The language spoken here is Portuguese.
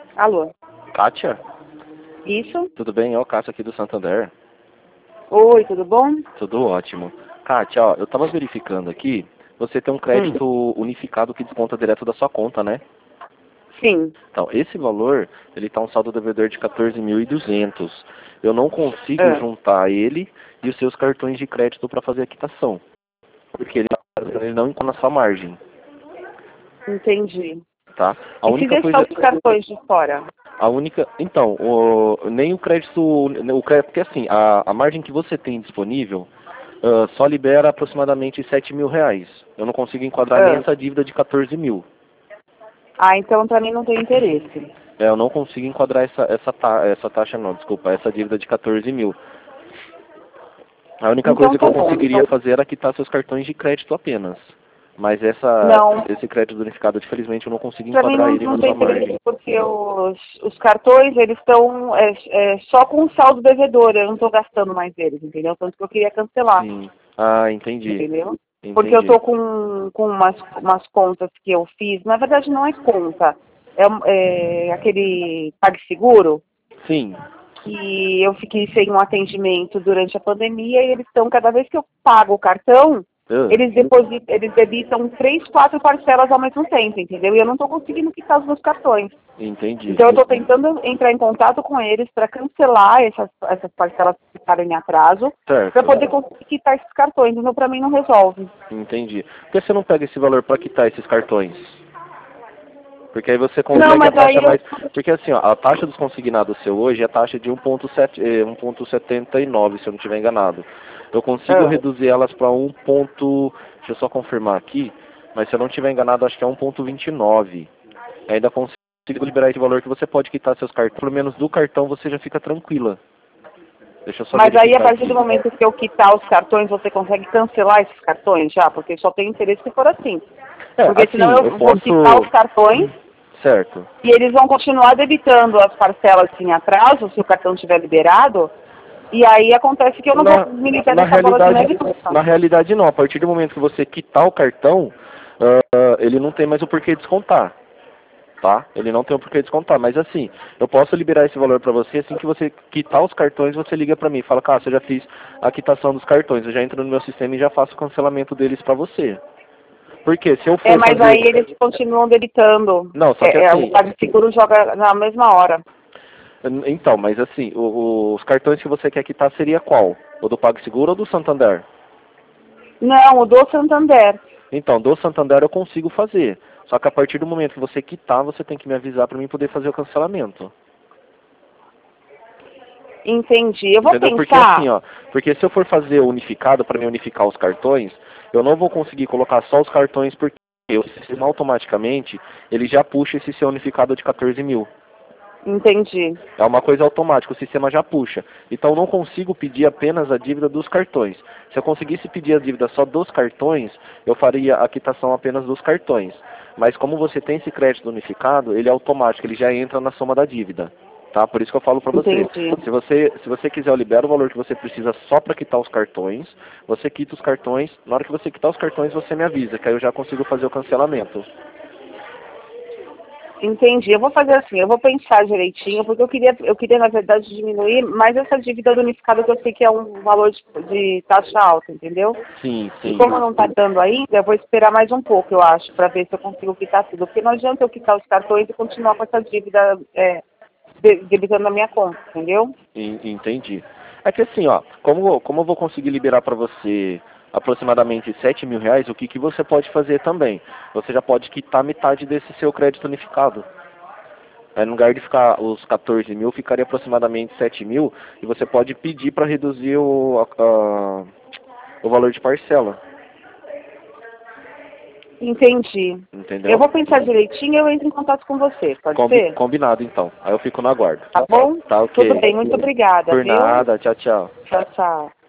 Alô? Kátia? Isso? Tudo bem? É o Cássio aqui do Santander. Oi, tudo bom? Tudo ótimo. Kátia, ó, eu tava verificando aqui, você tem um crédito unificado que desconta direto da sua conta, né? Sim. Então, esse valor, ele tá um saldo devedor de 14.200. Eu não consigo Ah, juntar ele e os seus cartões de crédito para fazer a quitação, porque ele não encontra na sua margem, entendi. tá? A E se única deixar coisa, os cartões de fora? então, nem o crédito, porque assim, a margem que você tem disponível só libera aproximadamente 7.000 reais. Eu não consigo enquadrar nem Ah, essa dívida de 14 mil. então pra mim não tem interesse. Eu não consigo enquadrar essa taxa não, desculpa, essa dívida de 14 mil. A única Então coisa que tá eu bom. conseguiria Então, fazer era quitar seus cartões de crédito apenas. Mas não, esse crédito unificado, infelizmente, eu não consigo pra mim enquadrar não, ele não na tem sua interesse margem. porque os cartões, eles estão só com o saldo devedor, eu não tô gastando mais eles, entendeu? Tanto que eu queria cancelar, Sim. Ah, entendi. entendeu? Porque eu Entendi. tô com umas contas que eu fiz, na verdade não é conta, é aquele PagSeguro, Sim. que eu fiquei sem um atendimento durante a pandemia e eles estão, cada vez que eu pago o cartão, Ah, eles debitam 3, 4 parcelas ao mesmo tempo, entendeu? E eu não estou conseguindo quitar os meus cartões. entendi. Então eu estou tentando entrar em contato com eles para cancelar essas parcelas que ficaram em atraso, para Certo. poder conseguir quitar esses cartões. Então para mim não resolve. Entendi. Por que você não pega esse valor para quitar esses cartões? Porque aí você Não, consegue a mas aí taxa eu... mais... Porque assim, ó, a taxa dos consignados seu hoje é a taxa de 1,79, se eu não estiver enganado. Eu consigo Ah, reduzir elas para 1. Deixa eu só confirmar aqui, mas se eu não estiver enganado, acho que é 1,29. Ainda consigo liberar esse valor que você pode quitar seus cartões. Pelo menos do cartão você já fica tranquila. Deixa eu só mas aí a verificar partir do aqui. momento que eu quitar os cartões, você consegue cancelar esses cartões já? Porque só tem interesse se for assim. É, Porque senão assim, eu eu vou quitar os posso... cartões Certo. e eles vão continuar debitando as parcelas em atraso, se o cartão estiver liberado, e aí acontece que eu não vou Na, me livrar na dessa bola de realidade, neve nunca. na realidade não. A partir do momento que você quitar o cartão, ele não tem mais o porquê descontar, tá? Ele não tem o porquê descontar. Mas assim, eu posso liberar esse valor para você. Assim que você quitar os cartões, você liga para mim e fala, cara, eu já fiz a quitação dos cartões. Eu já entro no meu sistema e já faço o cancelamento deles para você. Porque se eu for Mas aí fazer... eles continuam debitando. Não, só que O assim... PagSeguro joga na mesma hora. Então, mas assim, os cartões que você quer quitar seria qual? O do PagSeguro ou do Santander? Não, o do Santander. Então, do Santander eu consigo fazer. Só que a partir do momento que você quitar, você tem que me avisar para mim poder fazer o cancelamento. Entendi. Eu vou Entendeu? Porque assim, pensar. ó, porque se eu for fazer unificado, para mim unificar os cartões, eu não vou conseguir colocar só os cartões porque o sistema automaticamente, ele já puxa esse seu unificado de 14 mil. Entendi. É uma coisa automática, o sistema já puxa. Então eu não consigo pedir apenas a dívida dos cartões. Se eu conseguisse pedir a dívida só dos cartões, eu faria a quitação apenas dos cartões. Mas como você tem esse crédito unificado, ele é automático, ele já entra na soma da dívida. Tá? Por isso que eu falo para você. Entendi. Se você quiser, eu libero o valor que você precisa só para quitar os cartões. Você quita os cartões. Na hora que você quitar os cartões, você me avisa, que aí eu já consigo fazer o cancelamento. Entendi. Eu vou fazer assim, eu vou pensar direitinho, porque eu queria, na verdade, diminuir mais essa dívida do unificado, que eu sei que é um valor de taxa alta, entendeu? Sim, E sim. como não está dando ainda, eu vou esperar mais um pouco, eu acho, para ver se eu consigo quitar tudo. Porque não adianta eu quitar os cartões e continuar com essa dívida debitando na minha conta, entendeu? Entendi. É que assim, ó, como eu vou conseguir liberar para você aproximadamente 7.000 reais, o que, que você pode fazer também? Você já pode quitar metade desse seu crédito unificado. Aí, no lugar de ficar os 14 mil, ficaria aproximadamente 7 mil, e você pode pedir para reduzir o valor de parcela. Entendi. Eu Entendeu? vou pensar direitinho e eu entro em contato com você, pode ser? Combinado, então. Aí eu fico no aguardo. Tá bom? Tá Tudo ok. bem, muito obrigada, Por viu? nada. Tchau, tchau. Tchau, tchau.